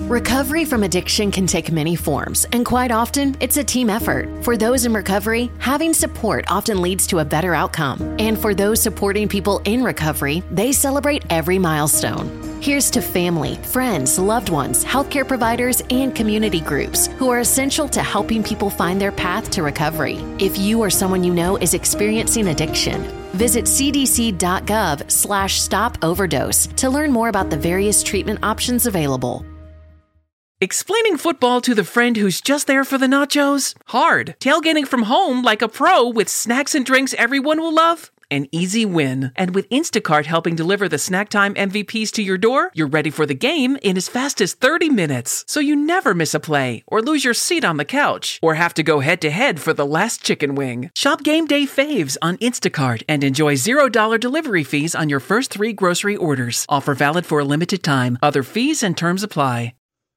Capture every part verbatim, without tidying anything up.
Recovery from addiction can take many forms, and quite often, it's a team effort. For those in recovery, having support often leads to a better outcome. And for those supporting people in recovery, they celebrate every milestone. Here's to family, friends, loved ones, healthcare providers, and community groups who are essential to helping people find their path to recovery. If you or someone you know is experiencing addiction, visit cdc.gov slash stop overdose to learn more about the various treatment options available. Explaining football to the friend who's just there for the nachos? Hard. Tailgating from home like a pro with snacks and drinks everyone will love? An easy win. And with Instacart helping deliver the snack time M V Ps to your door, you're ready for the game in as fast as thirty minutes. So you never miss a play, or lose your seat on the couch, or have to go head-to-head for the last chicken wing. Shop Game Day Faves on Instacart and enjoy zero dollars delivery fees on your first three grocery orders. Offer valid for a limited time. Other fees and terms apply.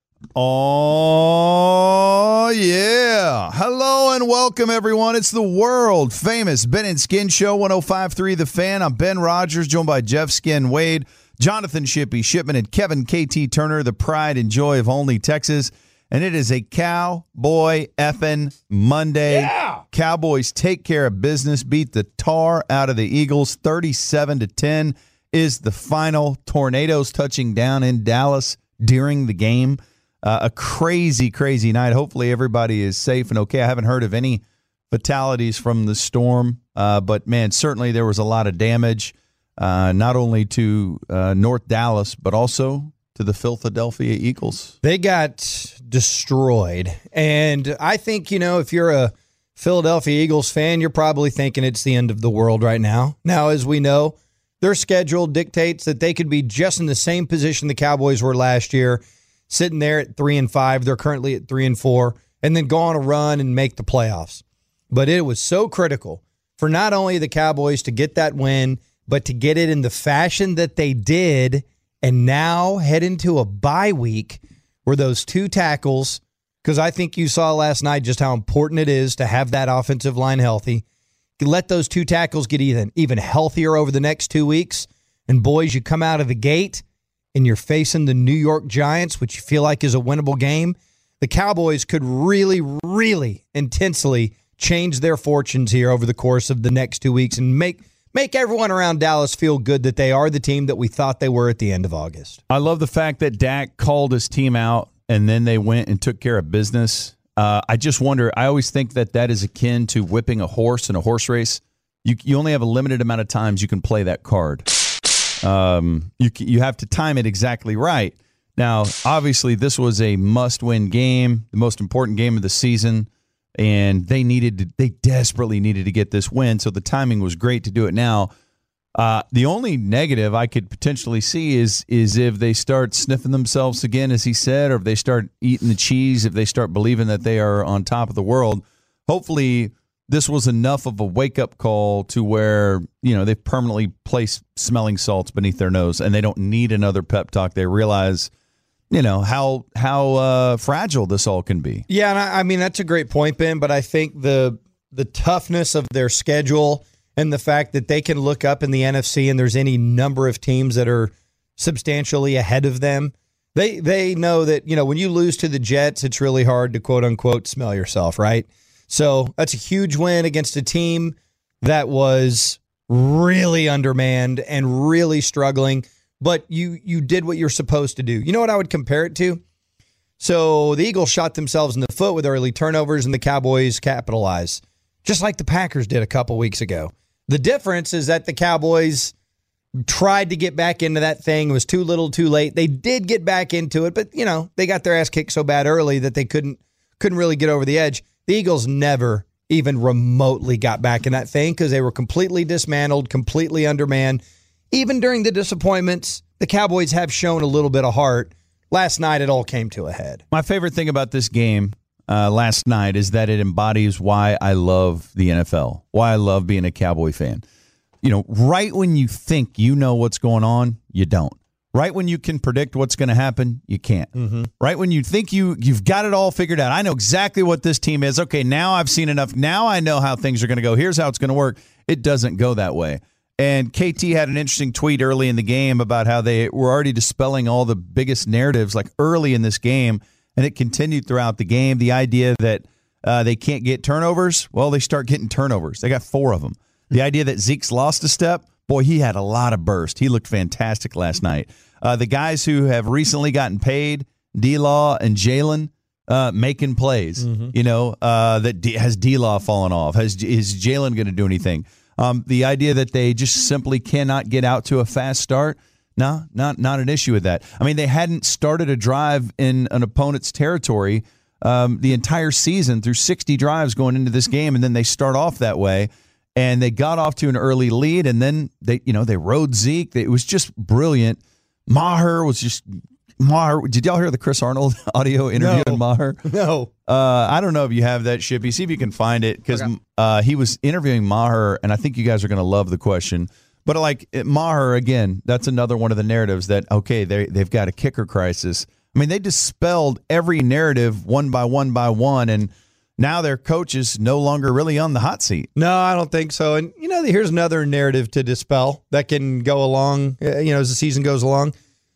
Oh, yeah. Hello and welcome, everyone. It's the world famous Ben and Skin Show, one oh five point three The Fan. I'm Ben Rogers, joined by Jeff Skin Wade, Jonathan Shippey Shipman, and Kevin K T Turner, the pride and joy of Olney, Texas. And it is a Cowboy effing Monday. Yeah. Cowboys take care of business, beat the tar out of the Eagles. thirty-seven to ten is the final. Tornadoes touching down in Dallas during the game. Uh, a crazy, crazy night. Hopefully everybody is safe and okay. I haven't heard of any fatalities from the storm, uh, but, man, certainly there was a lot of damage, uh, not only to uh, North Dallas, but also to the Philadelphia Eagles. They got destroyed. And I think, you know, if you're a Philadelphia Eagles fan, you're probably thinking it's the end of the world right now. Now, as we know, their schedule dictates that they could be just in the same position the Cowboys were last year, sitting there at three and five. They're currently at three and four, and then go on a run and make the playoffs. But it was so critical for not only the Cowboys to get that win, but to get it in the fashion that they did, and now head into a bye week where those two tackles, because I think you saw last night just how important it is to have that offensive line healthy. Let those two tackles get even, even healthier over the next two weeks, and boys, you come out of the gate, and you're facing the New York Giants, which you feel like is a winnable game, the Cowboys could really, really intensely change their fortunes here over the course of the next two weeks and make make everyone around Dallas feel good that they are the team that we thought they were at the end of August. I love the fact that Dak called his team out, and then they went and took care of business. Uh, I just wonder, I always think that that is akin to whipping a horse in a horse race. You, you only have a limited amount of times you can play that card. Um, you you have to time it exactly right. Now, obviously, this was a must-win game, the most important game of the season, and they needed to, they desperately needed to get this win. So the timing was great to do it now. Uh, the only negative I could potentially see is is if they start sniffing themselves again, as he said, or if they start eating the cheese, if they start believing that they are on top of the world. Hopefully, this was enough of a wake-up call to where, you know, they've permanently placed smelling salts beneath their nose and they don't need another pep talk. They realize, you know, how how uh, fragile this all can be. Yeah, and I, I mean, that's a great point, Ben, but I think the the toughness of their schedule and the fact that they can look up in the N F C and there's any number of teams that are substantially ahead of them, they they know that, you know, when you lose to the Jets, it's really hard to, quote-unquote, smell yourself, right? So that's a huge win against a team that was really undermanned and really struggling, but you you did what you're supposed to do. You know what I would compare it to? So the Eagles shot themselves in the foot with early turnovers and the Cowboys capitalized, just like the Packers did a couple weeks ago. The difference is that the Cowboys tried to get back into that thing. It was too little, too late. They did get back into it, but, you know, they got their ass kicked so bad early that they couldn't couldn't really get over the edge. The Eagles never even remotely got back in that thing because they were completely dismantled, completely undermanned. Even during the disappointments, the Cowboys have shown a little bit of heart. Last night, it all came to a head. My favorite thing about this game uh, last night is that it embodies why I love the N F L, why I love being a Cowboy fan. You know, right when you think you know what's going on, you don't. Right when you can predict what's going to happen, you can't. Mm-hmm. Right when you think you, you've got it all figured out. I know exactly what this team is. Okay, now I've seen enough. Now I know how things are going to go. Here's how it's going to work. It doesn't go that way. And K T had an interesting tweet early in the game about how they were already dispelling all the biggest narratives like early in this game, and it continued throughout the game. The idea that uh, they can't get turnovers, well, they start getting turnovers. They got four of them. The idea that Zeke's lost a step, boy, he had a lot of burst. He looked fantastic last night. Uh, the guys who have recently gotten paid, D-Law and Jalen, uh, making plays. Mm-hmm. You know, uh, that D- has D-Law fallen off? Has is Jalen going to do anything? Um, the idea that they just simply cannot get out to a fast start, no, not not an issue with that. I mean, they hadn't started a drive in an opponent's territory um, the entire season through sixty drives going into this game, and then they start off that way, and they got off to an early lead, and then they, you know, they rode Zeke. It was just brilliant. Maher was just Maher. Did y'all hear the Chris Arnold audio interview No. in Maher? No. Uh, I don't know if you have that, Shippy. See if you can find it, because okay. uh, he was interviewing Maher, and I think you guys are going to love the question. But like Maher, again, that's another one of the narratives that, okay, they, they've got a kicker crisis. I mean, they dispelled every narrative one by one by one, and now their coach is no longer really on the hot seat. No, I don't think so. And, you know, here's another narrative to dispel that can go along, you know, as the season goes along.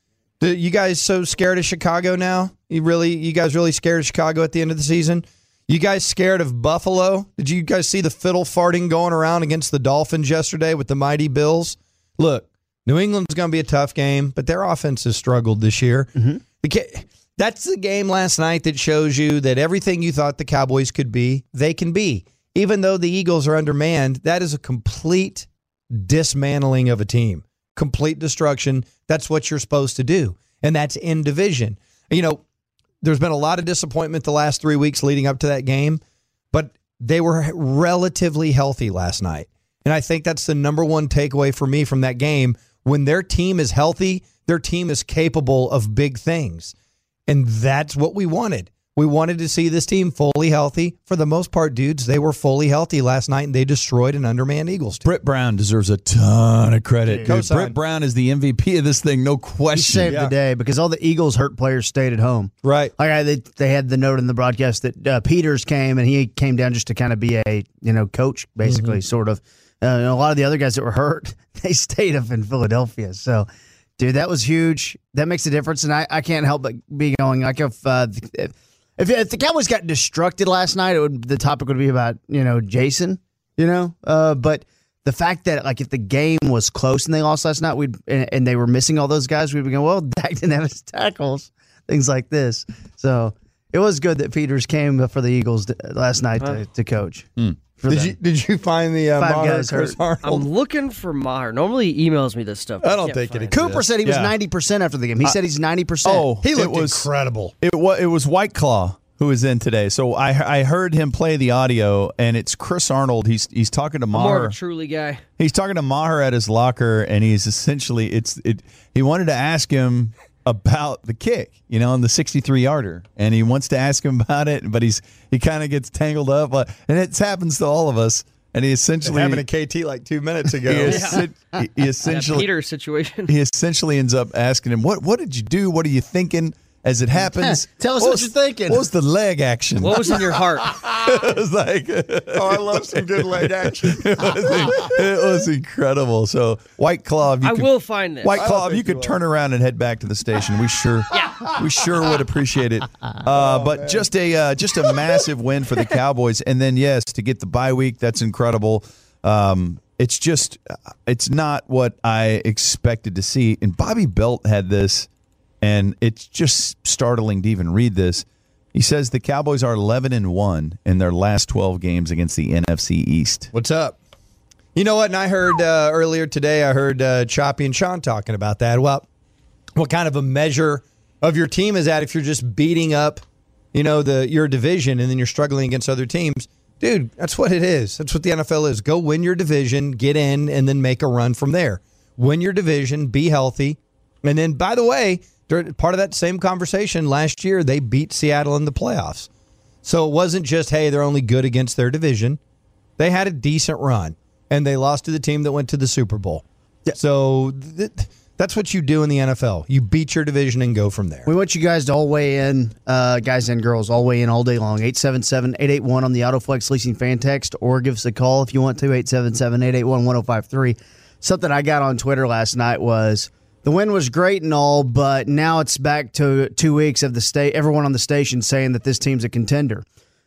You guys so scared of Chicago now? You really, you guys really scared of Chicago at the end of the season? You guys scared of Buffalo? Did you guys see the fiddle farting going around against the Dolphins yesterday with the mighty Bills? Look, New England's going to be a tough game, but their offense has struggled this year. Mm-hmm. The, that's the game last night that shows you that everything you thought the Cowboys could be, they can be. Even though the Eagles are undermanned, that is a complete dismantling of a team. Complete destruction. That's what you're supposed to do. And that's in division. You know, there's been a lot of disappointment the last three weeks leading up to that game, but they were relatively healthy last night. And I think that's the number one takeaway for me from that game. When their team is healthy, their team is capable of big things. And that's what we wanted. We wanted to see this team fully healthy. For the most part, dudes, they were fully healthy last night, and they destroyed an undermanned Eagles team. Britt Brown deserves a ton of credit. Dude, Britt Brown is the M V P of this thing, no question. He saved yeah. the day because all the Eagles hurt players stayed at home. Right. Like I, they, they had the note in the broadcast that uh, Peters came, and he came down just to kind of be a you know coach, basically, mm-hmm. sort of. Uh, and a lot of the other guys that were hurt, they stayed up in Philadelphia. So, dude, that was huge. That makes a difference, and I, I can't help but be going like if. Uh, if If, if the Cowboys got destructed last night, it would the topic would be about, you know, Jason, you know? Uh, but the fact that, like, if the game was close and they lost last night, we'd and, and they were missing all those guys, we'd be going, well, Dak didn't have his tackles, things like this. So it was good that Peters came for the Eagles last night to, to coach. Hmm. Did you, did you find the uh, Five Maher guys Chris hurt. Arnold? I'm looking for Maher. Normally he emails me this stuff. I don't can't think find it it. Cooper said he was Yeah. ninety percent after the game. He said he's ninety percent. Oh, He looked it was, incredible. It was, it was White Claw who was in today. So I I heard him play the audio, and it's Chris Arnold. He's he's talking to I'm more Maher. of a truly guy. He's talking to Maher at his locker, and he's essentially it's it. He wanted to ask him about the kick, you know, on the sixty-three yarder, and he wants to ask him about it, but he's he kind of gets tangled up, and it happens to all of us. And he essentially It happened to K T like two minutes ago. he, essen- he, he essentially That Peter situation. he essentially ends up asking him, "What what did you do? What are you thinking?" As it happens, Tell us what was- you're thinking. What was the leg action? What was in your heart? It was like, Oh, I love some good leg action. it, was, it was incredible. So, White Claw, if you I could, will find this. White I Claw, don't if you think you could will. turn around and head back to the station, we sure, we sure would appreciate it. Uh, but just a uh, just a massive win for the Cowboys, and then yes, to get the bye week, that's incredible. Um, it's just, it's not what I expected to see. And Bobby Belt had this, and it's just startling to even read this. He says the Cowboys are eleven and one in their last twelve games against the N F C East. What's up? You know what? And I heard uh, earlier today, I heard uh, Choppy and Sean talking about that. Well, what kind of a measure of your team is that if you're just beating up, you know, the your division and then you're struggling against other teams? Dude, that's what it is. That's what the N F L is. Go win your division, get in, and then make a run from there. Win your division, be healthy. And then, by the way, part of that same conversation last year, they beat Seattle in the playoffs. So it wasn't just, hey, they're only good against their division. They had a decent run, and they lost to the team that went to the Super Bowl. Yeah. So th- that's what you do in the N F L. You beat your division and go from there. We want you guys to all weigh in, uh, guys and girls, all weigh in all day long. eight seven seven, eight eight one on the AutoFlex Leasing fan text, or give us a call if you want to, eight seven seven, eight eight one, one oh five three. something I got on Twitter last night was the win was great and all, but now it's back to two weeks of the state. Everyone on the station saying that this team's a contender.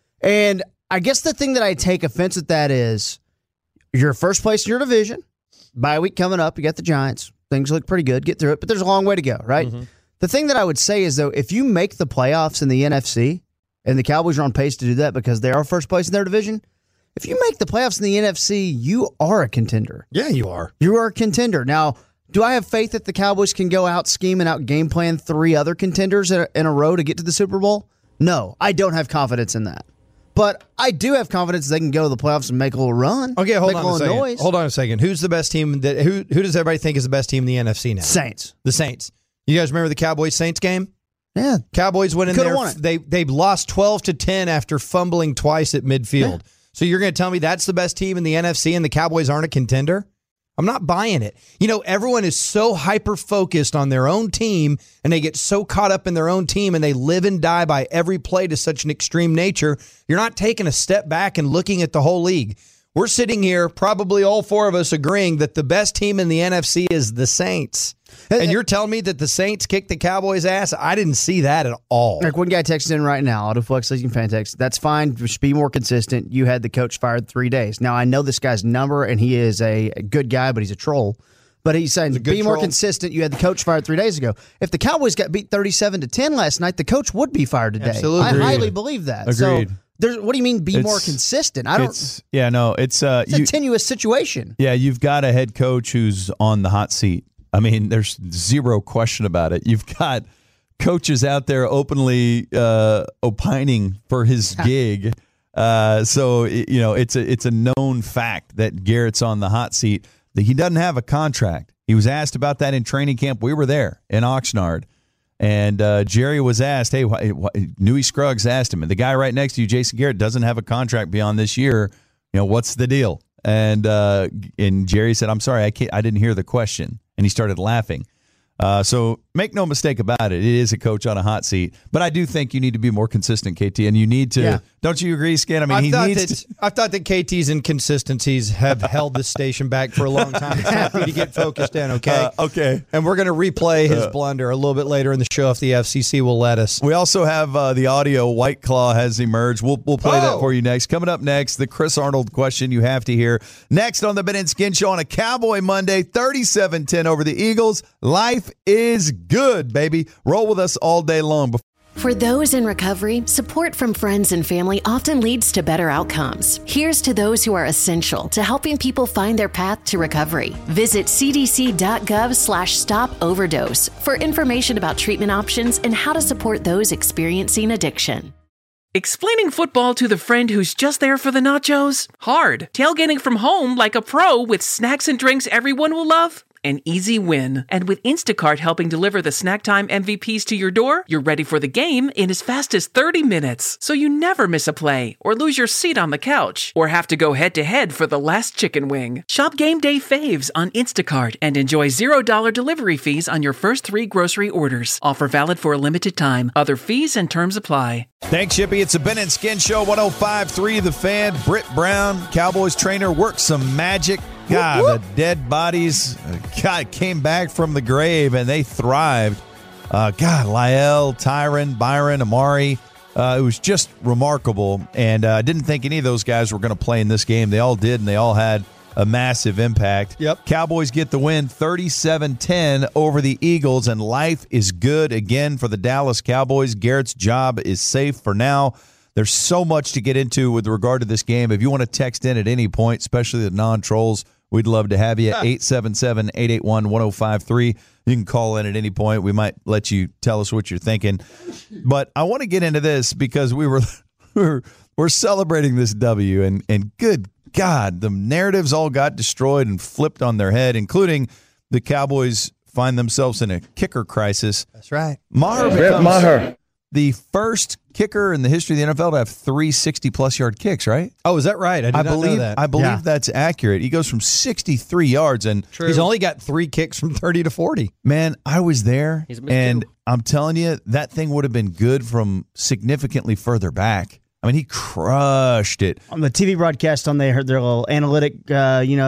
And I guess the thing that I take offense at that is you're first place in your division. Bye week coming up. You got the Giants. Things look pretty good. Get through it, but there's a long way to go, right? Mm-hmm. The thing that I would say is, though, if you make the playoffs in the N F C, and the Cowboys are on pace to do that because they are first place in their division, if you make the playoffs in the N F C, you are a contender. Yeah, you are. You are a contender. Now, do I have faith that the Cowboys can go out, scheme, and out game plan three other contenders in a, in a row to get to the Super Bowl? No, I don't have confidence in that. But I do have confidence they can go to the playoffs and make a little run. Okay, hold make on a, a second. Noise. Hold on a second. Who's the best team? That who who does everybody think is the best team in the N F C now? Saints. The Saints. You guys remember the Cowboys Saints game? Yeah, Cowboys went in Could've there. Won it. They they lost twelve to ten after fumbling twice at midfield. Yeah. So you're going to tell me that's the best team in the N F C and the Cowboys aren't a contender? I'm not buying it. You know, everyone is so hyper-focused on their own team, and they get so caught up in their own team, and they live and die by every play to such an extreme nature. You're not taking a step back and looking at the whole league. We're sitting here, probably all four of us agreeing that the best team in the N F C is the Saints. And you're telling me that the Saints kicked the Cowboys' ass? I didn't see that at all. Like one guy texted in right now, Autoflex Legion fan text, that's fine, just be more consistent. You had the coach fired three days. Now, I know this guy's number, and he is a good guy, but he's a troll. But he's saying, be troll. more consistent. You had the coach fired three days ago. If the Cowboys got beat thirty-seven to ten last night, the coach would be fired today. Absolutely. I Agreed. highly believe that. Agreed. So, there's, what do you mean be It's- more consistent? I don't. It's, yeah, no, it's uh, It's you, a tenuous situation. yeah, you've got a head coach who's on the hot seat. I mean, there's zero question about it. You've got coaches out there openly uh, opining for his gig. Uh, so it, you know, it's a it's a known fact that Garrett's on the hot seat. That he doesn't have a contract. He was asked about that in training camp. We were there in Oxnard. And uh, Jerry was asked, hey, wh- wh- Newey Scruggs asked him, and the guy right next to you, Jason Garrett, doesn't have a contract beyond this year. You know, what's the deal? And uh, and Jerry said, I'm sorry, I can't, I didn't hear the question. And he started laughing. Uh, so make no mistake about it. It is a coach on a hot seat. But I do think you need to be more consistent, K T. And you need to, Yeah. don't you agree, Skin? I mean, I've he thought needs that, to. I've thought that K T's inconsistencies have held the station back for a long time. It's time for you to get focused in, okay? Uh, okay. And we're going to replay his blunder a little bit later in the show if the F C C will let us. We also have uh, the audio. White Claw has emerged. We'll we'll play that Oh. for you next. Coming up next, the Chris Arnold question you have to hear. Next on the Ben and Skin Show on a Cowboy Monday, thirty-seven ten over the Eagles. Life is good, baby. Roll with us all day long. For those in recovery, support from friends and family often leads to better outcomes. Here's to those who are essential to helping people find their path to recovery. Visit cdc.gov slash stop overdose for information about treatment options and how to support those experiencing addiction. Explaining football to the friend who's just there for the nachos? Hard. Tailgating from home like a pro with snacks and drinks everyone will love? An easy win. And with Instacart helping deliver the snack time M V Ps to your door, you're ready for the game in as fast as thirty minutes. So you never miss a play, or lose your seat on the couch, or have to go head-to-head for the last chicken wing. Shop Game Day Faves on Instacart and enjoy zero dollars delivery fees on your first three grocery orders. Offer valid for a limited time. Other fees and terms apply. Thanks, Shippy. It's a Ben and Skin Show, one oh five point three The Fan. Britt Brown, Cowboys trainer, worked some magic. God, whoop, whoop. The dead bodies God, came back from the grave, and they thrived. Uh, God, Lyle, Tyron, Byron, Amari. Uh, it was just remarkable, and I uh, didn't think any of those guys were going to play in this game. They all did, and they all had a massive impact. Yep. Cowboys get the win thirty-seven ten over the Eagles, and life is good again for the Dallas Cowboys. Garrett's job is safe for now. There's so much to get into with regard to this game. If you want to text in at any point, especially the non-trolls, we'd love to have you. eight seven seven, eight eight one, one oh five three. You can call in at any point. We might let you tell us what you're thinking. But I want to get into this because we were we're, we're celebrating this W, and, and good God, the narratives all got destroyed and flipped on their head, including the Cowboys find themselves in a kicker crisis. That's right. Maher becomes Maher. the first kicker in the history of the N F L to have three sixty-plus yard kicks, right? Oh, is that right? I did I not believe know that. I believe Yeah. that's accurate. He goes from sixty-three yards, and True. He's only got three kicks from thirty to forty. man, I was there, He's missed and two. I'm telling you, that thing would have been good from significantly further back. I mean, he crushed it. On the T V broadcast, on they heard their little analytic, uh, you know,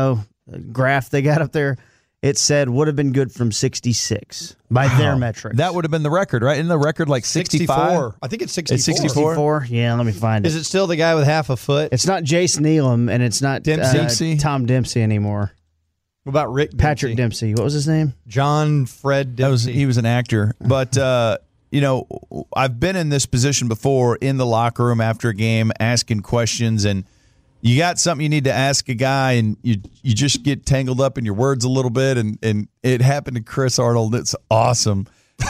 graph they got up there, it said would have been good from sixty-six by wow. their metrics. That would have been the record, right? Isn't the record like sixty-five? sixty-four. I think it's sixty-four. It's sixty-four? sixty-four? Yeah, let me find it. Is it still the guy with half a foot? It's not Jason Elam, and it's not Dempsey? Uh, Tom Dempsey anymore. What about Rick Dempsey? Patrick Dempsey. What was his name? John Fred Dempsey. That was, he was an actor. But, uh, you know, I've been in this position before in the locker room after a game asking questions, and you got something you need to ask a guy, and you you just get tangled up in your words a little bit, and, and it happened to Chris Arnold. It's awesome.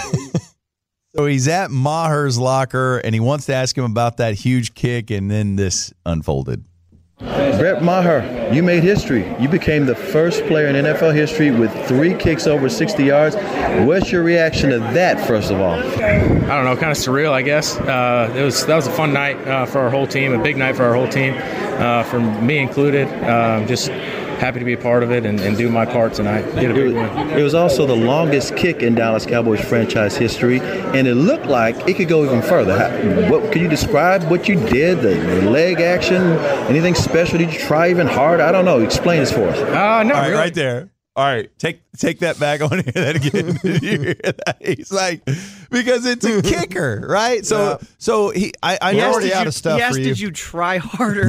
So he's at Maher's locker, and he wants to ask him about that huge kick, and then this unfolded. Brett Maher, you made history. You became the first player in N F L history with three kicks over sixty yards. What's your reaction to that, first of all? I don't know, kind of surreal, I guess. Uh, it was that was a fun night uh, for our whole team, a big night for our whole team, uh, for me included. Uh, just happy to be a part of it and, and do my part tonight. Get a big it, win. It was also the longest kick in Dallas Cowboys franchise history, and it looked like it could go even further. How, what, can you describe what you did, the, the leg action, anything special? Did you try even harder? I don't know. Explain this for us. Uh, no, All right, really. right there. All right, take take that back. I want to hear that again. Did you hear that? He's like, because it's a kicker, right? So, Yeah. so he, I, I We're know already Did out you- of stuff He asked, for you. did you try harder?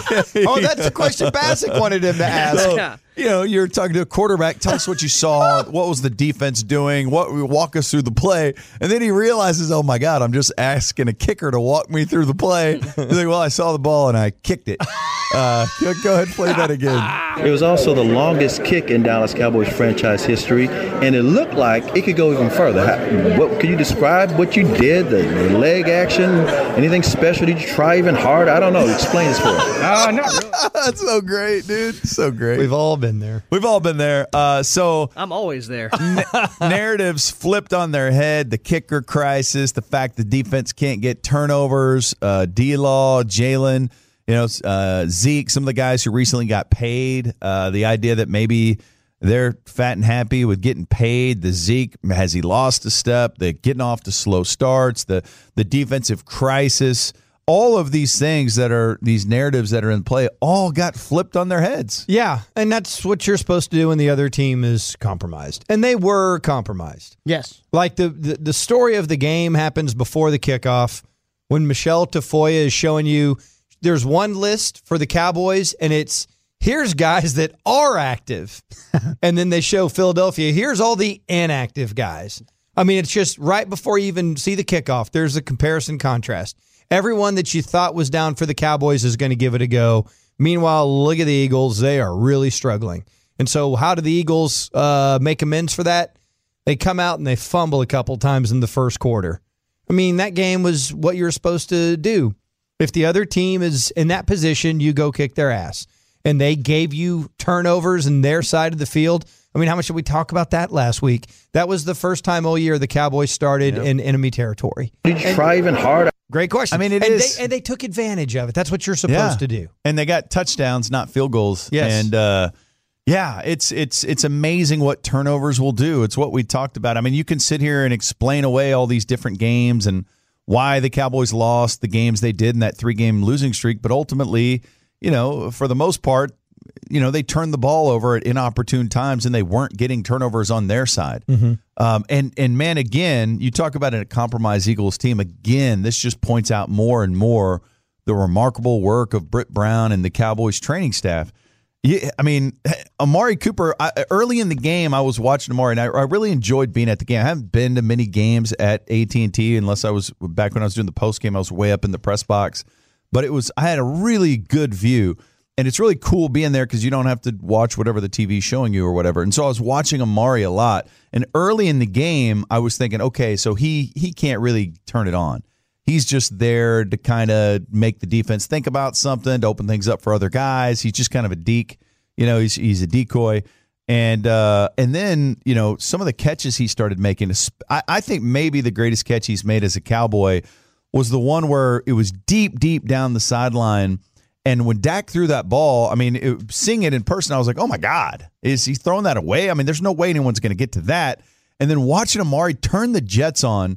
Oh, that's the question Bassick wanted him to ask. So, Yeah. you know, you're talking to a quarterback. Tell us what you saw. What was the defense doing? What walk us through the play? And then he realizes, oh my God, I'm just asking a kicker to walk me through the play. He's like, well, I saw the ball and I kicked it. Uh, go go ahead and play that again. It was also the longest kick in Dallas Cowboys franchise history, and it looked like it could go even further. How, what, can you describe what you did, the, the leg action, anything special? Did you try even harder? I don't know. Explain this for us. Uh, not really. That's so great, dude. So great. We've all been there. We've all been there. Uh, so I'm always there. narratives flipped on their head. The kicker crisis, the fact the defense can't get turnovers, uh, D-Law, Jalen, you know, uh, Zeke, some of the guys who recently got paid, uh, the idea that maybe they're fat and happy with getting paid. The Zeke, has he lost a step? The getting off to slow starts, the the defensive crisis, all of these things that are these narratives that are in play all got flipped on their heads. Yeah, and that's what you're supposed to do when the other team is compromised. And they were compromised. Yes. Like the, the, the story of the game happens before the kickoff when Michelle Tafoya is showing you there's one list for the Cowboys, and it's here's guys that are active. And then they show Philadelphia, here's all the inactive guys. I mean, it's just right before you even see the kickoff, there's a comparison contrast. Everyone that you thought was down for the Cowboys is going to give it a go. Meanwhile, look at the Eagles. They are really struggling. And so how do the Eagles uh, make amends for that? They come out and they fumble a couple times in the first quarter. I mean, that game was what you're supposed to do. If the other team is in that position, you go kick their ass. And they gave you turnovers in their side of the field. I mean, how much did we talk about that last week? That was the first time all year the Cowboys started yep. in enemy territory. Did you and, try even harder? Great question. I mean, it and is. They, and they took advantage of it. That's what you're supposed yeah. to do. And they got touchdowns, not field goals. Yes. And, uh, yeah, it's it's it's amazing what turnovers will do. It's what we talked about. I mean, you can sit here and explain away all these different games and why the Cowboys lost the games they did in that three-game losing streak, but ultimately, you know, for the most part, you know, they turned the ball over at inopportune times and they weren't getting turnovers on their side. Mm-hmm. Um, and, and man, again, you talk about a compromised Eagles team. Again, this just points out more and more the remarkable work of Britt Brown and the Cowboys training staff. Yeah, I mean, Amari Cooper, I, early in the game, I was watching Amari, and I, I really enjoyed being at the game. I haven't been to many games at A T and T unless I was back when I was doing the post game. I was way up in the press box. But it was I had a really good view. And it's really cool being there because you don't have to watch whatever the T V's showing you or whatever. And so I was watching Amari a lot. And early in the game, I was thinking, okay, so he he can't really turn it on. He's just there to kind of make the defense think about something, to open things up for other guys. He's just kind of a deke. You know, he's he's a decoy. And uh, and then, you know, some of the catches he started making, I, I think maybe the greatest catch he's made as a Cowboy was the one where it was deep, deep down the sideline. And when Dak threw that ball, I mean, it, seeing it in person, I was like, oh, my God, is he throwing that away? I mean, there's no way anyone's going to get to that. And then watching Amari turn the Jets on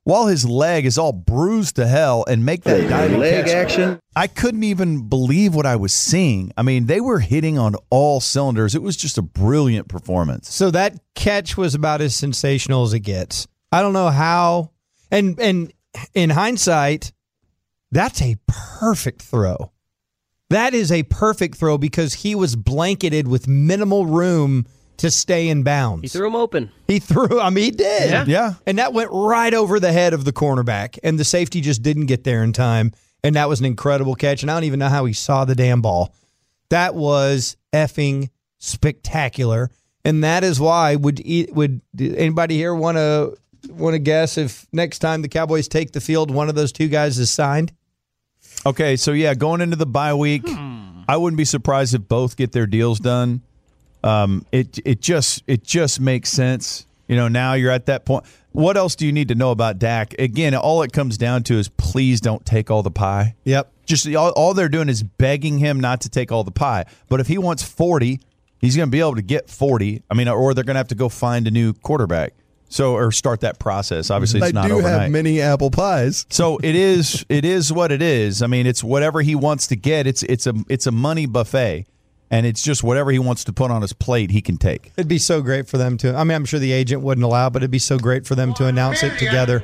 while his leg is all bruised to hell and make that Hey, diving leg catch. action. I couldn't even believe what I was seeing. I mean, they were hitting on all cylinders. It was just a brilliant performance. So that catch was about as sensational as it gets. I don't know how. And and in hindsight, that's a perfect throw. That is a perfect throw because he was blanketed with minimal room to stay in bounds. He threw him open. He threw, I mean, he did. Yeah. Yeah. And that went right over the head of the cornerback, and the safety just didn't get there in time. And that was an incredible catch. And I don't even know how he saw the damn ball. That was effing spectacular. And that is why would would anybody here want to want to guess if next time the Cowboys take the field, one of those two guys is signed? Okay, so yeah, going into the bye week, I wouldn't be surprised if both get their deals done. Um, it it just it just makes sense. You know, now you're at that point. What else do you need to know about Dak? Again, all it comes down to is please don't take all the pie. Yep. Just all, all they're doing is begging him not to take all the pie. But if he wants forty, he's going to be able to get forty. I mean, or they're going to have to go find a new quarterback. So, or start that process. Obviously, it's I not do overnight. have many apple pies. So it is. It is what it is. I mean, it's whatever he wants to get. It's it's a it's a money buffet, and it's just whatever he wants to put on his plate, he can take. It'd be so great for them to. I mean, I'm sure the agent wouldn't allow, but it'd be so great for them to announce it together.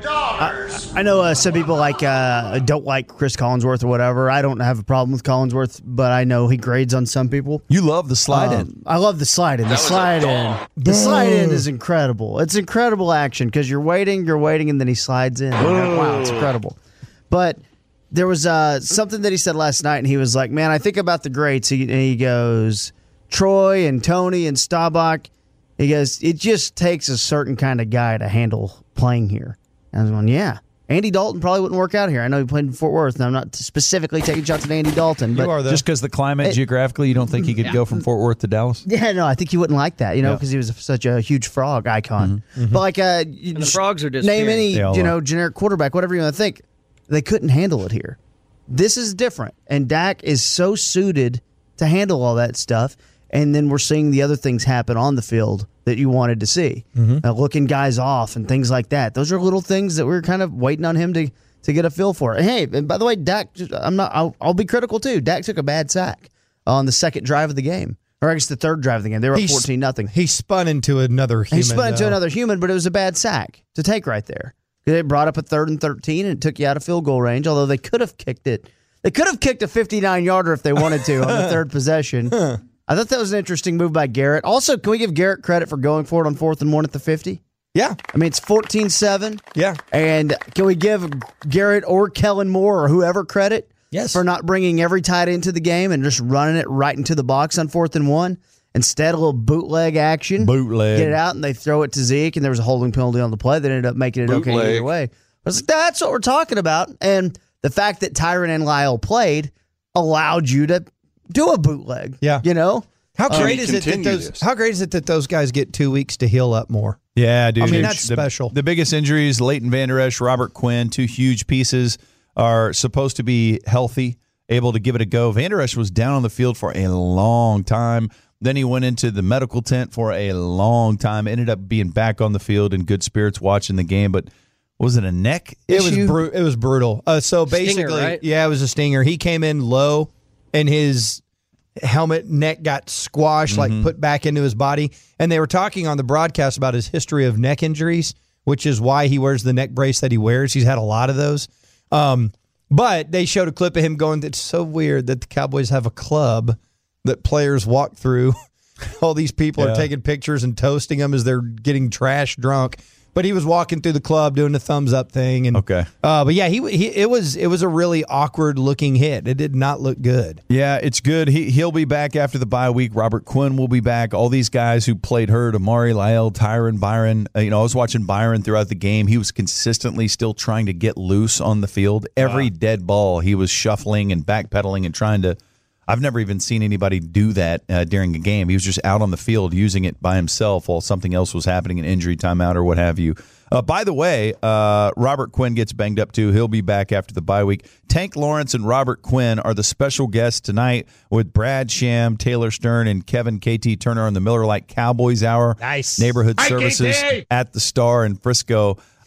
I know uh, some people like uh, don't like Chris Collinsworth or whatever. I don't have a problem with Collinsworth, but I know he grades on some people. You love the slide Um, in. I love the slide in. The slide in. The slide in is incredible. It's incredible action because you're waiting, you're waiting, and then he slides in. Wow, it's incredible. But there was uh, something that he said last night, and he was like, "Man, I think about the greats." He, and he goes, "Troy and Tony and Staubach." He goes, "It just takes a certain kind of guy to handle playing here." And I was going, "Yeah." Andy Dalton probably wouldn't work out here. I know he played in Fort Worth, and I'm not specifically taking shots at Andy Dalton. But You are the Just because the climate It- geographically, you don't think he could go from Fort Worth to Dallas? Yeah, no, I think he wouldn't like that, you know, Yeah. because he was such a huge frog icon. But like, uh, you And the just frogs are name disappearing. any They all you are. know generic quarterback, whatever you want to think. They couldn't handle it here. This is different, and Dak is so suited to handle all that stuff. And then we're seeing the other things happen on the field that you wanted to see, uh, looking guys off and things like that. Those are little things that we're kind of waiting on him to. To get a feel for it. And hey, and by the way, Dak, I'm not. I'll, I'll be critical too. Dak took a bad sack on the second drive of the game, or I guess the third drive of the game. They were up He s- fourteen nothing. He spun into another human. He spun into though. another human, but it was a bad sack to take right there. It brought up a third and thirteen, and it took you out of field goal range. Although they could have kicked it, they could have kicked a fifty-nine yarder if they wanted to on the third possession. I thought that was an interesting move by Garrett. Also, can we give Garrett credit for going for it on fourth and one at the fifty? Yeah. I mean, it's fourteen seven. Yeah. And can we give Garrett or Kellen Moore or whoever credit Yes. for not bringing every tight end into the game and just running it right into the box on fourth and one? Instead, a little bootleg action. Bootleg. Get it out, and they throw it to Zeke, and there was a holding penalty on the play that ended up making it okay Bootleg. either way. I was like, that's what we're talking about. And the fact that Tyron and Lyle played allowed you to do a bootleg. Yeah. You know? How Can great we is it that continue those? this? How great is it that those guys get two weeks to heal up more? Yeah, dude. I mean, Huge. that's The- special. The biggest injuries, Leighton Vander Esch, Robert Quinn, two huge pieces, are supposed to be healthy, able to give it a go. Vander Esch was down on the field for a long time. Then he went into the medical tent for a long time, ended up being back on the field in good spirits watching the game. But was it a neck It issue? was bru- it was brutal. Uh, so Stinger, basically, right? yeah, it was a stinger. He came in low, and his helmet neck got squashed, like put back into his body. And they were talking on the broadcast about his history of neck injuries, which is why he wears the neck brace that he wears. He's had a lot of those. Um, but they showed a clip of him going, "It's so weird that the Cowboys have a club that players walk through." All these people Yeah. are taking pictures and toasting them as they're getting trash drunk. But he was walking through the club doing the thumbs up thing, and Okay. Uh, but yeah, he, he it was it was a really awkward looking hit. It did not look good. Yeah, it's good. He he'll be back after the bye week. Robert Quinn will be back. All these guys who played hurt, Amari, Lyle, Tyron, Byron. Uh, you know, I was watching Byron throughout the game. He was consistently still trying to get loose on the field. Every dead ball, he was shuffling and backpedaling and trying to. I've never even seen anybody do that uh, during a game. He was just out on the field using it by himself while something else was happening, an injury timeout or what have you. Uh, by the way, uh, Robert Quinn gets banged up too. He'll be back after the bye week. Tank Lawrence and Robert Quinn are the special guests tonight with Brad Sham, Taylor Stern, and Kevin K T Turner on the Miller Lite Cowboys Hour. Nice. Neighborhood services at the Star in Frisco.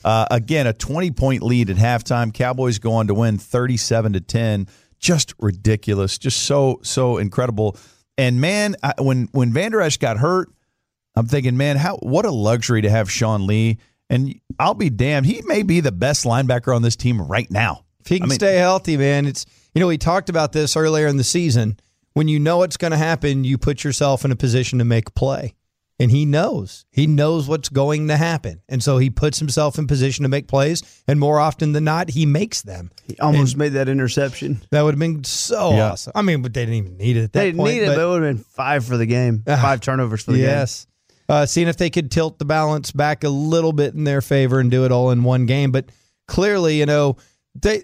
Uh, again, a twenty-point lead at halftime. Cowboys go on to win thirty-seven to ten. Just ridiculous. Just so, so incredible. And, man, I, when, when Van Der Esch got hurt, I'm thinking, man, how what a luxury to have Sean Lee. And I'll be damned, he may be the best linebacker on this team right now. If he can I mean, stay healthy, man, it's you know, we talked about this earlier in the season. When you know what's going to happen, you put yourself in a position to make a play. And he knows. He knows what's going to happen. And so he puts himself in position to make plays, and more often than not, he makes them. He almost and made that interception. That would have been so yeah. awesome. I mean, but they didn't even need it at that They didn't point. need it, but, but it would have been five for the game. Uh, five turnovers for the yes. game. Uh, seeing if they could tilt the balance back a little bit in their favor and do it all in one game. But clearly, you know, they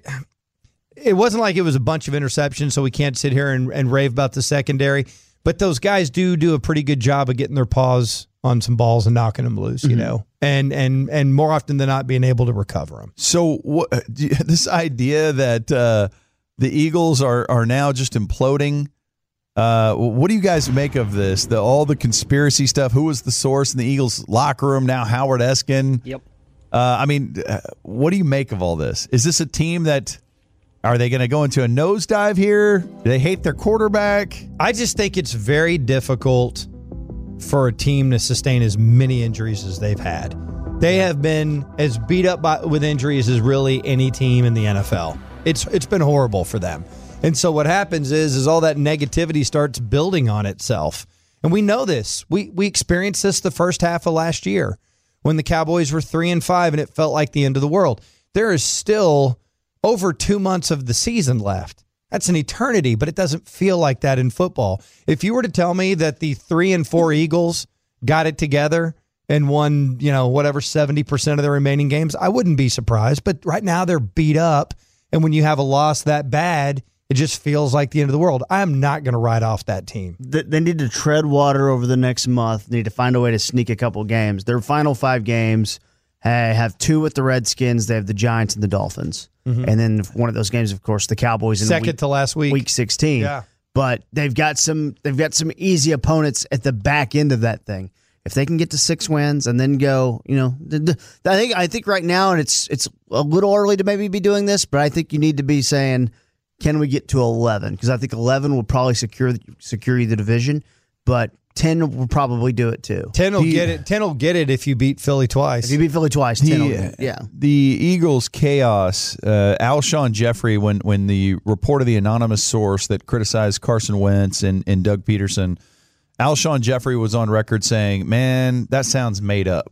it wasn't like it was a bunch of interceptions, so we can't sit here and, and rave about the secondary. But those guys do do a pretty good job of getting their paws on some balls and knocking them loose, you mm-hmm. know, and and and more often than not being able to recover them. So what, this idea that uh, the Eagles are are now just imploding, uh, what do you guys make of this? The all the conspiracy stuff. Who was the source in the Eagles locker room now? Howard Eskin. Yep. Uh, I mean, uh, what do you make of all this? Is this a team that are they going to go into a nosedive here? Do they hate their quarterback? I just think it's very difficult for a team to sustain as many injuries as they've had. They have been as beat up by, with injuries as really any team in the N F L. It's it's been horrible for them. And so what happens is is all that negativity starts building on itself. And we know this. We we experienced this the first half of last year when the Cowboys were three and five and it felt like the end of the world. There is still over two months of the season left. That's an eternity, but it doesn't feel like that in football. If you were to tell me that the three and four Eagles got it together and won, you know, whatever seventy percent of their remaining games, I wouldn't be surprised. But right now they're beat up. And when you have a loss that bad, it just feels like the end of the world. I'm not going to write off that team. They need to tread water over the next month. They need to find a way to sneak a couple games. Their final five games have two with the Redskins. They have the Giants and the Dolphins. Mm-hmm. And then one of those games, of course, the Cowboys in second week, to last week, week sixteen. Yeah. But they've got some they've got some easy opponents at the back end of that thing. If they can get to six wins and then go, you know, I think I think right now, and it's it's a little early to maybe be doing this, but I think you need to be saying, can we get to eleven? Because I think eleven will probably secure secure you the division, but ten will probably do it too. Ten will He, get it. Ten will get it if you beat Philly twice. If you beat Philly twice, ten will get it. Yeah. The Eagles' chaos. Uh, Alshon Jeffrey, when when the report of the anonymous source that criticized Carson Wentz and, and Doug Peterson, Alshon Jeffrey was on record saying, "Man, that sounds made up."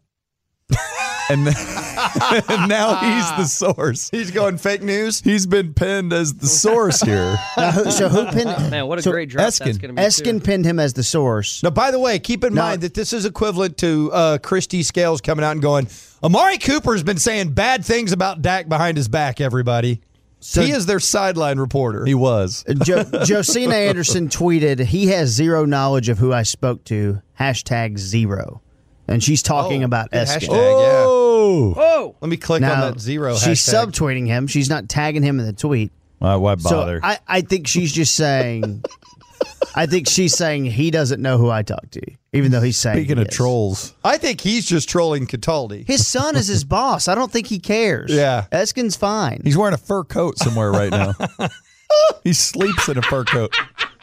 and, and now he's the source. He's going fake news. He's been pinned as the source here. Now, who, so who pinned? Man, what a so great drop Eskin. that's going to be. Eskin too. pinned him as the source. Now, by the way, keep in No. mind that this is equivalent to uh, Christy Scales coming out and going, Amari Cooper's been saying bad things about Dak behind his back, everybody. So- he is their sideline reporter. He was. Jo- Josina Anderson tweeted, he has zero knowledge of who I spoke to, hashtag zero. And she's talking Oh, about good Eskin. hashtag. Yeah. Oh, Oh, Let me click Now, on that zero she's hashtag. subtweeting him. She's not tagging him in the tweet. why, why bother? So I, I think she's just saying, I think she's saying he doesn't know who I talked to, even though he's saying Speaking he of is. trolls, I think he's just trolling Cataldi. His son is his boss. I don't think he cares. Yeah. Eskin's fine. he's wearing a fur coat somewhere right now. He sleeps in a fur coat.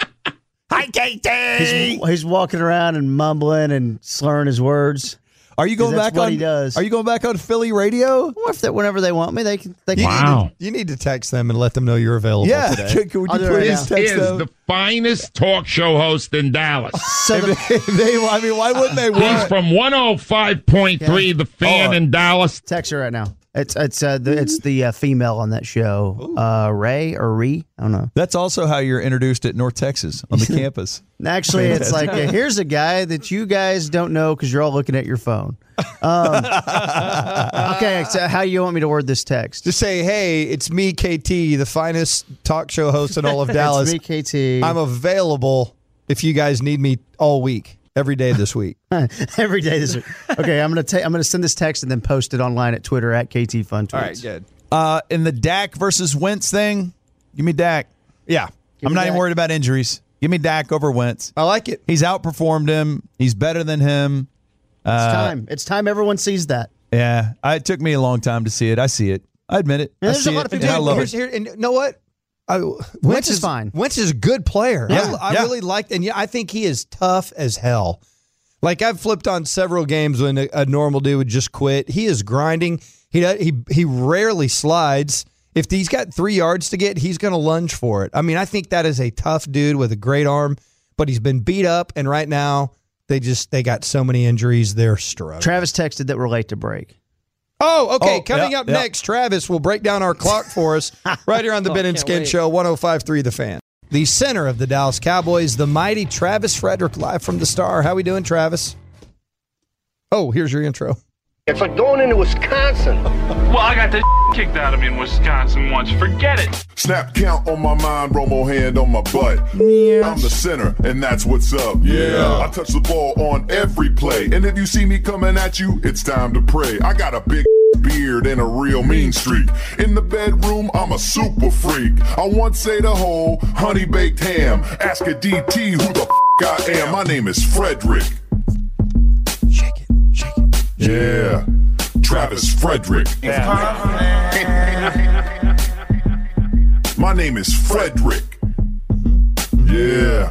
Hi, Katie. He's, he's walking around and mumbling and slurring his words. Are you going That's back what on? he does. Are you going back on Philly radio? Or if they, whenever they want me, they can. They can. Wow. You need to text them and let them know you're available Yeah. today. Could, could I'll you do it right please now. text Is them? the finest talk show host in Dallas. So the, If they, I mean, why wouldn't they He's want? from one oh five point three, The Fan Oh. in Dallas. text her right now. It's it's uh, the, it's the uh, female on that show, uh, Ray or Ree. I don't know. That's also how you're introduced at North Texas on the campus. Actually, it's like uh, here's a guy that you guys don't know because you're all looking at your phone. Um, okay, so how do you want me to word this text? Just say, hey, it's me, K T, the finest talk show host in all of Dallas. It's me, K T. I'm available if you guys need me all week, every day this week. Every day this week. Okay, I'm gonna ta- I'm gonna send this text and then post it online at Twitter at K T Fun Tweets. All right, good. Uh, in the Dak versus Wentz thing, give me Dak. Yeah, I'm me not even Dak. worried about injuries. Give me Dak over Wentz. I like it. He's outperformed him. He's better than him. It's time. It's time everyone sees that. Yeah, I, it took me a long time to see it. I see it. I admit it. And I there's see a lot it, of people and I who- love Here's, it. here, and you know what? I, Wentz, Wentz is fine. Wentz is a good player. Yeah, I, I yeah. really like, and yeah, I think he is tough as hell. Like I've flipped on several games when a, a normal dude would just quit. He is grinding. He does- he he rarely slides. If he's got three yards to get, he's going to lunge for it. I mean, I think that is a tough dude with a great arm, but he's been beat up, and right now they just they got so many injuries. They're struggling. Travis texted that we're late to break. Oh, okay. Oh, Coming yeah, up yeah. next, Travis will break down our clock for us right here on the Ben and can't Skin wait. Show, one oh five point three The Fan. The center of the Dallas Cowboys, the mighty Travis Frederick, live from the Star. How we doing, Travis? Oh, here's your intro. It's like going into Wisconsin. Well, I got the kicked out of me in Wisconsin once. Forget it. Snap count on my mind, Romo hand on my butt. I'm the center, and that's what's up. Yeah. I touch the ball on every play. And if you see me coming at you, it's time to pray. I got a big beard and a real mean streak. In the bedroom, I'm a super freak. I once ate a whole honey baked ham. Ask a D T who the f I am. My name is Frederick. Shake it, shake it. Yeah. Travis Frederick. My name is Frederick. Yeah.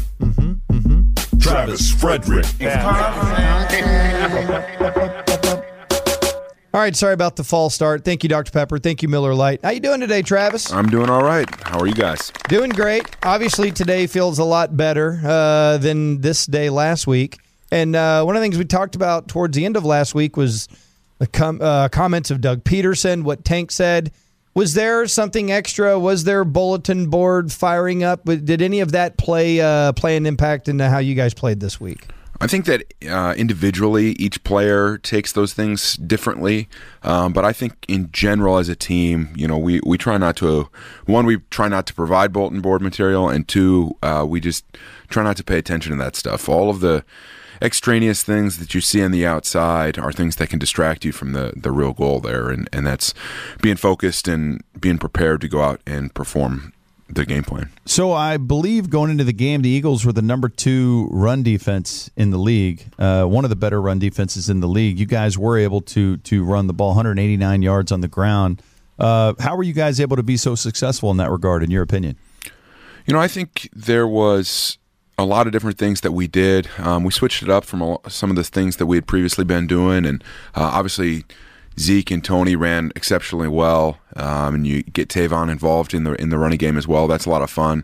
Travis Frederick. All right, sorry about the false start. Thank you, Doctor Pepper. Thank you, Miller Lite. How you doing today, Travis? I'm doing all right. How are you guys? Doing great. Obviously, today feels a lot better uh, than this day last week. And uh, one of the things we talked about towards the end of last week was the com- uh, comments of Doug Peterson, what Tank said. Was there something extra? Was there a bulletin board firing up? Did any of that play uh, play an impact into how you guys played this week? I think that uh, individually, each player takes those things differently. Um, but I think in general, as a team, you know, we, we try not to, one, we try not to provide bulletin board material, and two, uh, we just try not to pay attention to that stuff. All of the extraneous things that you see on the outside are things that can distract you from the, the real goal there, and, and that's being focused and being prepared to go out and perform the game plan. So I believe going into the game, the Eagles were the number two run defense in the league, uh, one of the better run defenses in the league. You guys were able to to run the ball one hundred eighty-nine yards on the ground. Uh, how were you guys able to be so successful in that regard, in your opinion? You know, I think there was a lot of different things that we did. Um, we switched it up from a, some of the things that we had previously been doing, and uh, obviously Zeke and Tony ran exceptionally well, um, and you get Tavon involved in the in the running game as well. That's a lot of fun.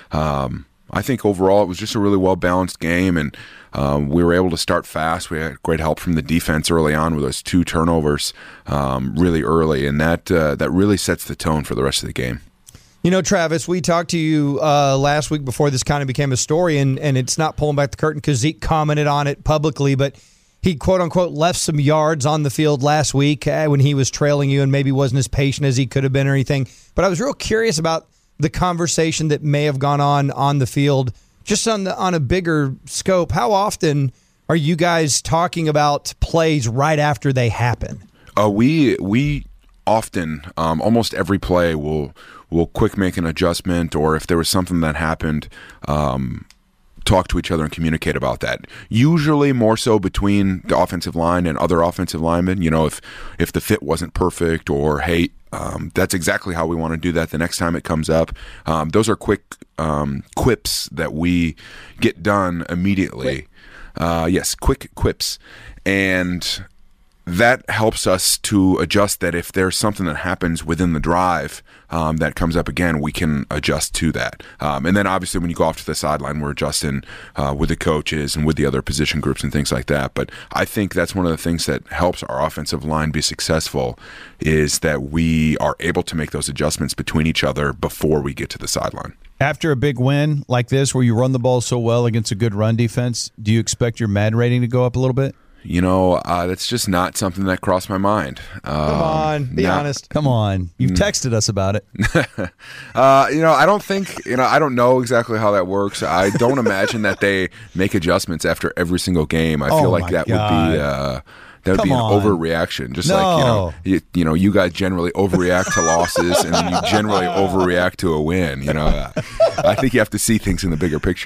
Um, I think overall it was just a really well-balanced game, and um, we were able to start fast. We had great help from the defense early on with those two turnovers um, really early, and that uh, that really sets the tone for the rest of the game. You know, Travis, we talked to you uh, last week before this kind of became a story, and, and it's not pulling back the curtain because Zeke commented on it publicly, but he, quote-unquote, left some yards on the field last week uh, when he was trailing you and maybe wasn't as patient as he could have been or anything. But I was real curious about the conversation that may have gone on on the field, just on the, on a bigger scope. How often are you guys talking about plays right after they happen? Uh, we we often, um, almost every play, will will quick make an adjustment, or if there was something that happened, um, talk to each other and communicate about that. Usually more so between the offensive line and other offensive linemen. You know, if if the fit wasn't perfect, or hey, um, that's exactly how we want to do that the next time it comes up. Um, those are quick um, quips that we get done immediately. Uh, yes, quick quips. And that helps us to adjust that if there's something that happens within the drive um, that comes up again, we can adjust to that. Um, and then obviously when you go off to the sideline, we're adjusting uh, with the coaches and with the other position groups and things like that. But I think that's one of the things that helps our offensive line be successful, is that we are able to make those adjustments between each other before we get to the sideline. After a big win like this, where you run the ball so well against a good run defense, do you expect your Madden rating to go up a little bit? You know, uh, that's just not something that crossed my mind. Um, Come on, be not, honest. Come on. You've texted us about it. uh, you know, I don't think, you know, I don't know exactly how that works. I don't imagine that they make adjustments after every single game. I Oh feel like my that God. would be uh, that would Come be an on. overreaction. Just No. like, you know, you, you know, you guys generally overreact to losses, and then you generally overreact to a win. You know, I think you have to see things in the bigger picture.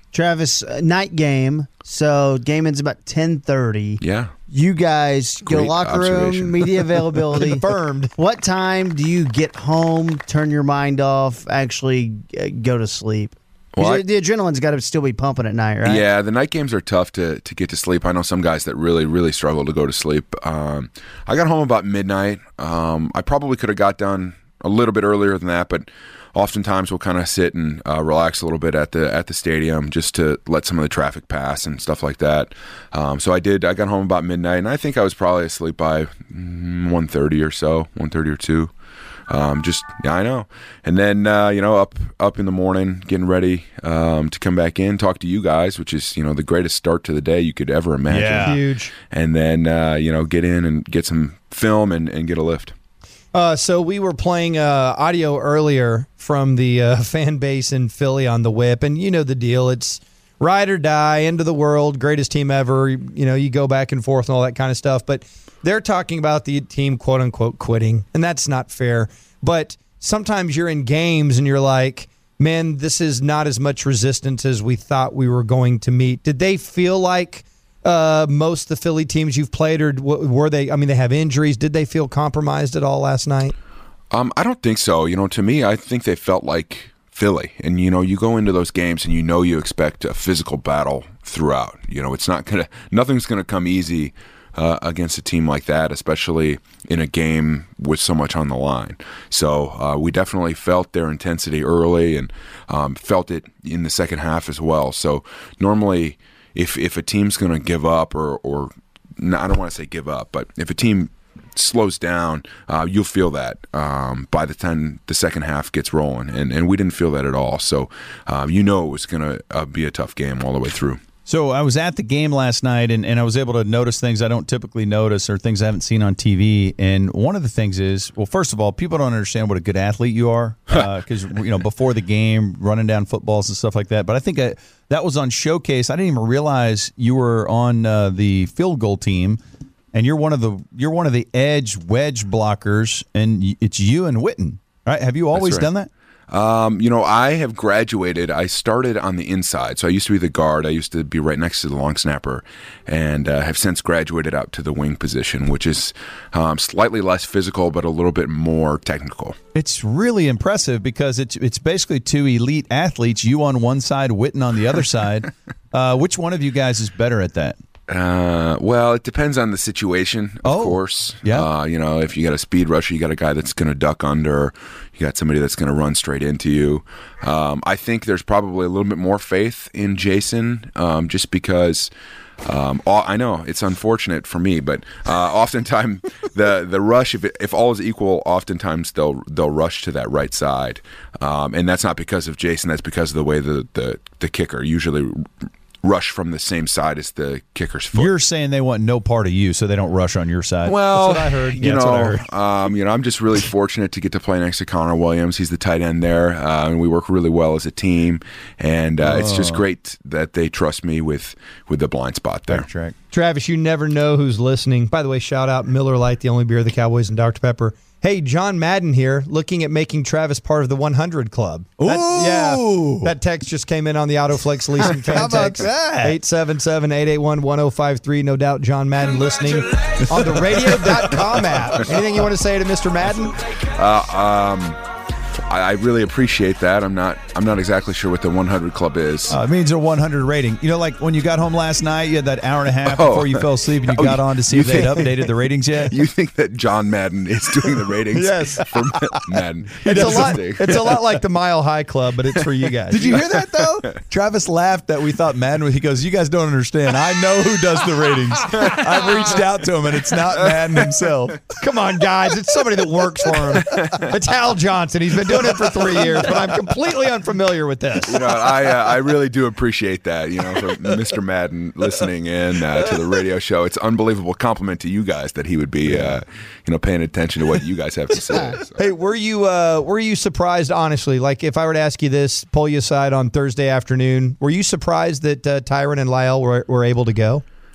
Travis, uh, night game. So game ends about ten thirty. Yeah. You guys go Great locker room, observation. media availability. Confirmed. What time do you get home, turn your mind off, actually uh, go to sleep? 'Cause Well, I- the adrenaline's got to still be pumping at night, right? Yeah, the night games are tough to, to get to sleep. I know some guys that really, really struggle to go to sleep. Um, I got home about midnight. Um, I probably could have got done a little bit earlier than that, but oftentimes we'll kind of sit and uh, relax a little bit at the at the stadium just to let some of the traffic pass and stuff like that. Um, so I did. I got home about midnight, and I think I was probably asleep by one thirty or so, one thirty or two. Um, just yeah, I know. And then uh, you know, up up in the morning, getting ready um, to come back in, talk to you guys, which is you know the greatest start to the day you could ever imagine. Yeah. Huge. And then uh, you know, get in and get some film and, and get a lift. Uh, so we were playing uh, audio earlier from the uh, fan base in Philly on the whip, and you know the deal. It's ride or die, end of the world, greatest team ever. You know, you go back and forth and all that kind of stuff. But they're talking about the team, quote unquote, quitting, and that's not fair. But sometimes you're in games and you're like, man, this is not as much resistance as we thought we were going to meet. Did they feel like uh, most of the Philly teams you've played, or were they? I mean, they have injuries. Did they feel compromised at all last night? Um, I don't think so. You know, to me, I think they felt like Philly. And, you know, you go into those games and you know you expect a physical battle throughout. You know, it's not going to, nothing's going to come easy uh, against a team like that, especially in a game with so much on the line. So uh, we definitely felt their intensity early and um, felt it in the second half as well. So normally, if if a team's going to give up or, or no, I don't want to say give up, but if a team slows down, uh, you'll feel that um, by the time the second half gets rolling, and, and we didn't feel that at all. So um, you know it was going to uh, be a tough game all the way through. So I was at the game last night, and, and I was able to notice things I don't typically notice or things I haven't seen on T V. And one of the things is, well, first of all, people don't understand what a good athlete you are because, uh, you know, before the game, running down footballs and stuff like that. But I think I, that was on Showcase. I didn't even realize you were on uh, the field goal team, and you're one of the you're one of the edge wedge blockers, and it's you and Witten, right? Have you always right. done that? Um, you know, I have graduated. I started on the inside, so I used to be the guard. I used to be right next to the long snapper, and uh, have since graduated out to the wing position, which is um, slightly less physical, but a little bit more technical. It's really impressive because it's it's basically two elite athletes, you on one side, Witten on the other side. Uh, which one of you guys is better at that? Uh, well, it depends on the situation, of oh, course. Yeah. Uh, you know, if you got a speed rusher, you got a guy that's going to duck under, you got somebody that's going to run straight into you. Um, I think there's probably a little bit more faith in Jason, um, just because. Um, all, I know it's unfortunate for me, but uh, oftentimes the the rush, if it, if all is equal, oftentimes they'll they'll rush to that right side, um, and that's not because of Jason. That's because of the way the the, the kicker usually rush from the same side as the kicker's foot. You're saying they want no part of you, so they don't rush on your side. Well, that's what I heard. You Yeah, that's know, what I heard. Um, you know, I'm just really fortunate to get to play next to Connor Williams. He's the tight end there, uh, and we work really well as a team. And uh, oh. it's just great that they trust me with with the blind spot there. Track. Travis, you never know who's listening. By the way, shout out Miller Lite, the only beer of the Cowboys, and Doctor Pepper. Hey, John Madden here, looking at making Travis part of the one hundred Club. That, yeah, that text just came in on the Autoflex Leasing fan How about text. that? eight seven seven, eight eight one, one oh five three. No doubt John Madden listening on the radio dot com app. Anything you want to say to Mister Madden? Uh, um, I, I really appreciate that. I'm not I'm not exactly sure what the one hundred Club is. Uh, it means a one hundred rating. You know, like when you got home last night, you had that hour and a half Oh. before you fell asleep, and you Oh, got you- on to see you if they'd think- updated the ratings yet. You think that John Madden is doing the ratings? Yes. for Madden. It's a, That's lot, the thing. it's a lot like the Mile High Club, but it's for you guys. Did you hear that, though? Travis laughed that we thought Madden was. He goes, you guys don't understand. I know who does the ratings. I've reached out to him, and it's not Madden himself. Come on, guys. It's somebody that works for him. It's Hal Johnson. He's been doing it for three years, but I'm completely unfamiliar with this. You know, I uh, I really do appreciate that. You know, for Mister Madden listening in uh, to the radio show. It's an unbelievable compliment to you guys that he would be, uh, you know, paying attention to what you guys have to say. So. Hey, were you uh, were you surprised, honestly? Like, if I were to ask you this, pull you aside on Thursday afternoon, were you surprised that uh, Tyron and Lyle were, were able to go?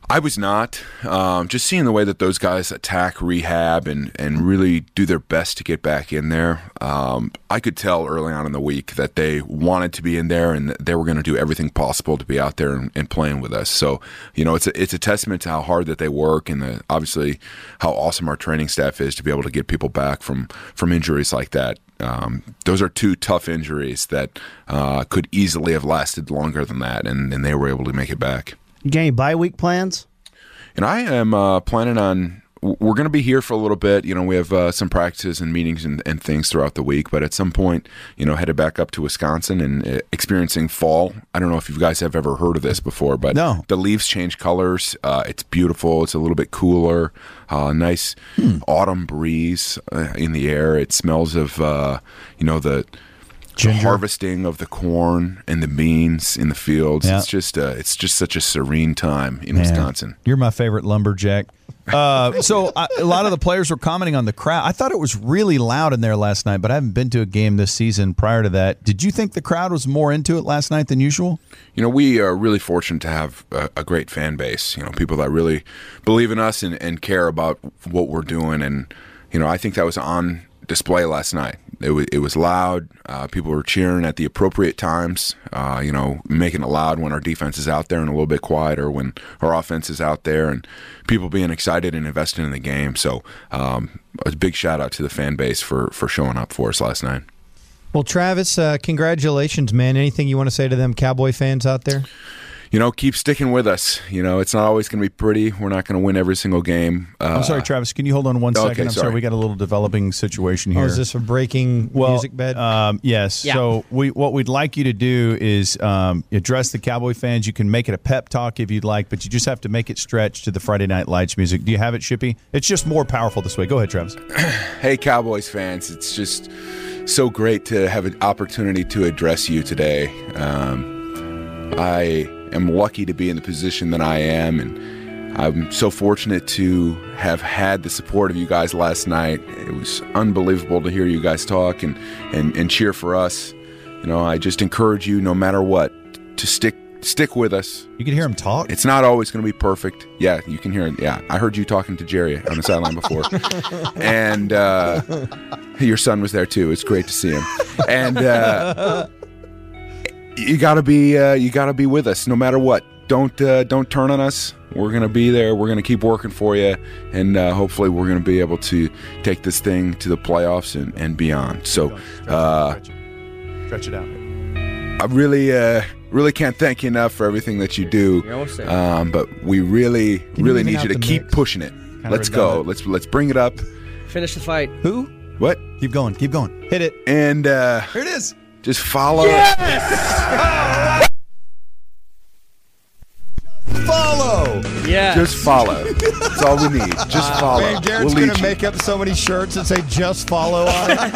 I was not. Um, just seeing the way that those guys attack rehab and, and really do their best to get back in there, um, I could tell early on in the week that they wanted to be in there and that they were going to do everything possible to be out there and, and playing with us. So, you know, it's a, it's a testament to how hard that they work and the, obviously how awesome our training staff is to be able to get people back from, from injuries like that. Um, those are two tough injuries that uh, could easily have lasted longer than that, and, and they were able to make it back. You got any bye week plans? And I am uh, planning on, we're going to be here for a little bit. You know, we have uh, some practices and meetings and, and things throughout the week, but at some point, you know, headed back up to Wisconsin and uh, experiencing fall. I don't know if you guys have ever heard of this before, but no. The leaves change colors. Uh, it's beautiful. It's a little bit cooler. Uh, nice hmm. autumn breeze uh, in the air. It smells of, uh, you know, the... The harvesting of the corn and the beans in the fields. Yeah. It's just uh, it's just such a serene time in Man, Wisconsin. You're my favorite lumberjack. Uh, so I, a lot of the players were commenting on the crowd. I thought it was really loud in there last night, but I haven't been to a game this season prior to that. Did you think the crowd was more into it last night than usual? You know, we are really fortunate to have a, a great fan base. You know, people that really believe in us and, and care about what we're doing. And, you know, I think that was on display last night. It was, it was loud. Uh, people were cheering at the appropriate times, uh, you know, making it loud when our defense is out there and a little bit quieter when our offense is out there, and people being excited and invested in the game. So um, a big shout out to the fan base for, for showing up for us last night. Well, Travis, uh, congratulations, man. Anything you want to say to them Cowboy fans out there? You know, keep sticking with us. You know, it's not always going to be pretty. We're not going to win every single game. Uh, I'm sorry, Travis. Can you hold on one okay, second? I'm sorry. sorry. We got a little developing situation here. Oh, is this a breaking well, music bed? Um, yes. Yeah. So we what we'd like you to do is um, address the Cowboy fans. You can make it a pep talk if you'd like, but you just have to make it stretch to the Friday Night Lights music. Do you have it, Shippy? It's just more powerful this way. Go ahead, Travis. Hey, Cowboys fans. It's just so great to have an opportunity to address you today. Um, I... I'm lucky to be in the position that I am, and I'm so fortunate to have had the support of you guys last night. It was unbelievable to hear you guys talk and, and, and cheer for us. You know, I just encourage you, no matter what, to stick stick with us. You can hear him talk? It's not always going to be perfect. Yeah, you can hear it. Yeah, I heard you talking to Jerry on the sideline before. And uh, your son was there, too. It's great to see him. And... Uh, You gotta be, uh, you gotta be with us, no matter what. Don't, uh, don't turn on us. We're gonna be there. We're gonna keep working for you, and uh, hopefully, we're gonna be able to take this thing to the playoffs and, and beyond. So, uh, stretch it out. I really, uh, really can't thank you enough for everything that you do. Um, but we really, really need you to keep mix? pushing it. Kind let's go. Let's let's bring it up. Finish the fight. Who? What? Keep going. Keep going. Hit it. And uh, here it is. Just follow. Yes! Follow. Yeah. Just follow. That's all we need. Just uh, follow. Man, Garrett's we'll going to make up so many shirts that say "Just Follow" on it.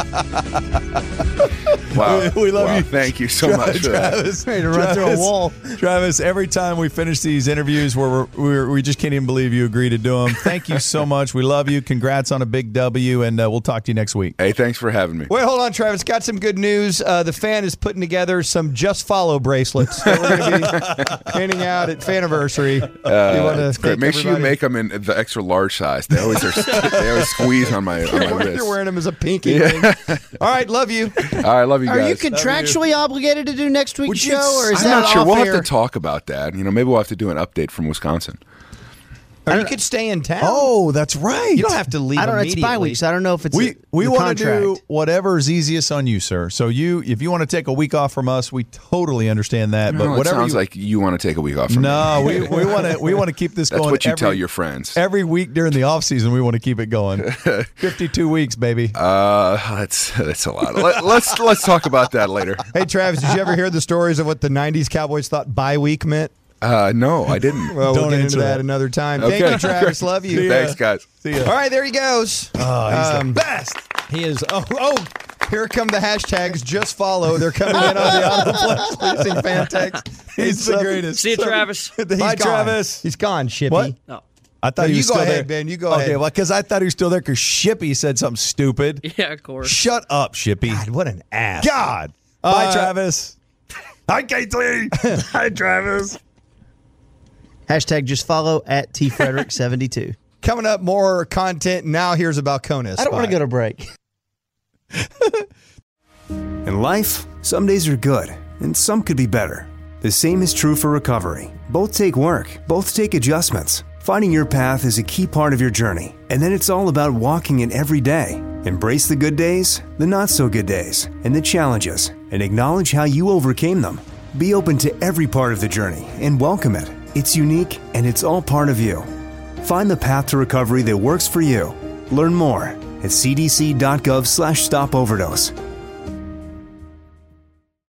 Wow. We, we love wow. you. Thank you so Tra- much for Travis. that. Ready to run Travis, through a wall. Travis, every time we finish these interviews where we're, we're, we just can't even believe you agree to do them. Thank you so much. We love you. Congrats on a big W, and uh, we'll talk to you next week. Hey, thanks for having me. Wait, hold on, Travis. Got some good news. Uh, the fan is putting together some Just Follow bracelets that we're going to be handing out at Faniversary. Uh, it's great. Make sure you make them in the extra large size. They always are. They always squeeze on my on my you're, wrist. You're wearing them as a pinky Yeah. ring. All right, love you. All right, love you Are guys. you contractually obligated to do next week's show, or is I'm that not sure. off We'll air? have to talk about that. You know, maybe we'll have to do an update from Wisconsin. Or you could stay in town. Oh, that's right. You don't have to leave I don't know. It's immediately. bye week, so I don't know if it's We a, we the want to do contract. whatever is easiest on you, sir. So you, if you want to take a week off from us, we totally understand that. No, But it whatever sounds you, like you want to take a week off from no, me. we we want to we want to keep this That's going. what you every, tell your friends. every week during the off season. We want to keep it going. Fifty-two weeks, baby. Uh, that's that's a lot. Let, let's let's talk about that later. Hey, Travis, did you ever hear the stories of what the nineties Cowboys thought bye week meant? Uh, no, I didn't. Well, Don't we'll get into answer that, that. another time. Okay. Thank you, Travis. Love you. Thanks, guys. See ya. All right, there he goes. Oh, he's Um, the best. He is. Oh, oh, here come the hashtags. Just follow. They're coming in on the Autoflex Leasing fan text. He's the greatest. See you, Travis. He's Bye, gone. Travis. He's gone, Shippy. What? No. I thought No, he you was go still ahead, there. Ben. You go okay, ahead. well, because I thought he was still there because Shippy said something stupid. Yeah, of course. Shut up, Shippy. God, what an ass. God. Bye, Uh, Travis. Hi, K T. Hi, Travis. Hashtag just follow at T Frederick seventy-two. Coming up, more content. Now here's about Kona. I don't want to go to break. In life, some days are good, and some could be better. The same is true for recovery. Both take work, both take adjustments. Finding your path is a key part of your journey, and then it's all about walking it every day. Embrace the good days, the not so good days, and the challenges, and acknowledge how you overcame them. Be open to every part of the journey and welcome it. It's unique, and it's all part of you. Find the path to recovery that works for you. Learn more at c d c dot gov slash stop overdose.